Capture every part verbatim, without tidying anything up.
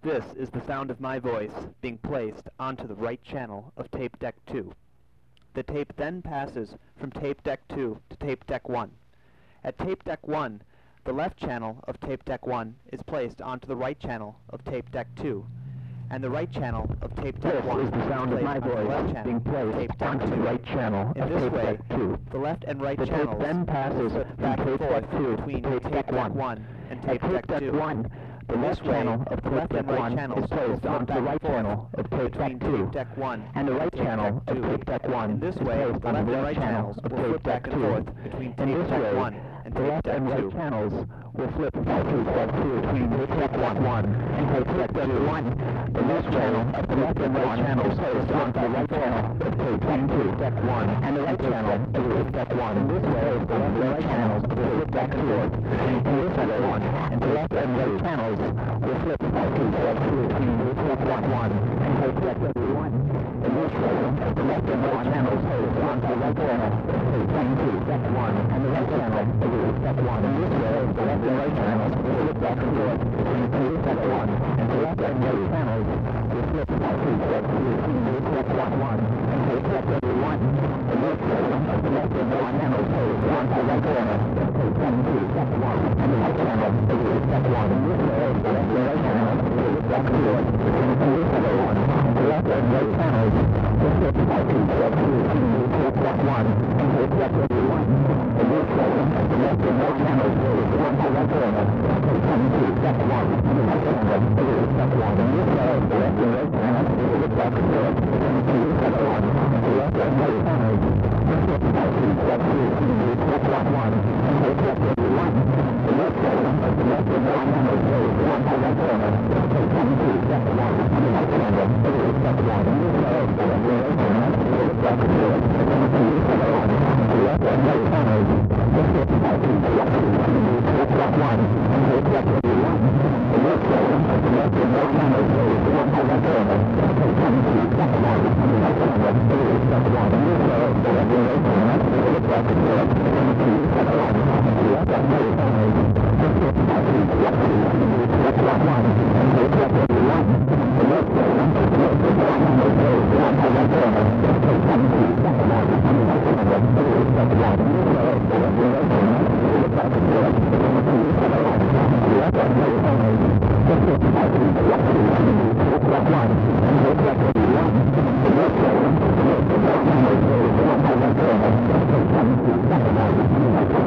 This is the sound of my voice being placed onto the right channel of tape deck two. The tape then passes from tape deck two to tape deck one. At tape deck one, the left channel of tape deck one is placed onto the right channel of tape deck two, and the right channel of tape deck This one is the sound of my voice being placed onto the right channel In of this tape way, deck two. the left and right The tape channels then passes flip from back and tape forth deck two between to tape tape deck deck one. one and At tape tape deck deck two. one, the In left this way, channel of the tape left deck and right one channels is placed flip onto back the and right forth channel of tape between deck two. tape deck one And the right tape channel deck of two. tape deck one In this is way, placed the on left the and left right channel channels of will tape flip back deck and two. forth between In tape this deck way, one and the tape left deck and right two. channels will flip from tape deck two between tape deck one and tape deck two. The left channel of the left and right channels is onto the right channel of tape deck one and the right channel of tape deck one. In this way, the left and right channels will flip back and forth between tape deck one and the left and right channels will flip from tape deck two between tape deck one and tape deck one. In this way, the left and right channels is onto the right channel of tape deck one and the right channel of tape deck one. In this way, the left and right channels will flip back and forth between tape deck one and the left and right channels will flip from tape deck two between tape deck one and tape deck one. In this way, the left and right channels is onto the right channel of tape deck one and the right channel of tape deck one. In this way, the left and right channels will flip back and forth between tape deck one and the left and right channels will flip from tape deck two between tape deck one and tape deck one. In this way, the left and right channels is onto the right channel of tape deck one and the right channel of tape deck one. In this way, the left and right channels will flip back and forth between tape deck one and the left and right channels will flip from tape deck two between tape deck one and tape deck one. In this way, the left and right channels is onto the right channel of tape deck one and the right channel of tape deck one. In this way, the left and right channels will flip back and forth between tape deck one and the left and right channels will flip from tape deck two between tape deck one and tape deck one. In this way, the left and right channels is onto the right channel of tape deck one and the right channel of tape deck one. In this way, the left and right channels will flip back and forth between tape deck one and the left and right channels will flip from tape deck two between tape deck one and tape deck one. In this way, the left and right channels is onto the right channel of tape deck one and the right channel of tape deck one. In this way, the left and right channels will flip back and forth between tape deck one and the left and right channels will flip from tape deck two between tape deck one and tape deck one. In this way, the left and right channels is onto the right channel of tape deck one and the right channel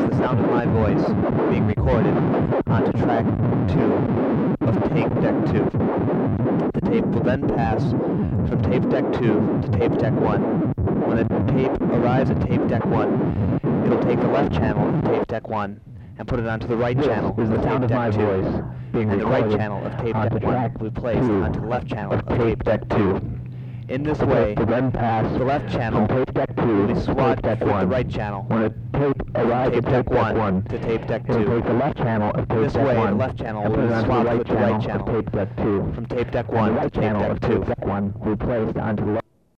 the sound of my voice being recorded onto track two of tape deck two. The tape will then pass from tape deck two to tape deck one. When the tape arrives at tape deck one, it'll take the left channel of tape deck one and put it onto the right This channel is the of sound tape of my deck two. voice being And the right recorded channel of tape onto deck one track will be placed two onto the left channel of of tape deck two. In this way, to then pass the left channel from tape deck two will be to swapped tape deck with one. the right channel. When a tape arrives tape at deck tape deck one one, to tape deck it'll two. take the left channel of tape This deck way, one the left channel and will put be it onto the swapped right with the right channel channel. of tape deck two. From tape deck And one the to right tape channel deck of two. tape deck one will be placed onto the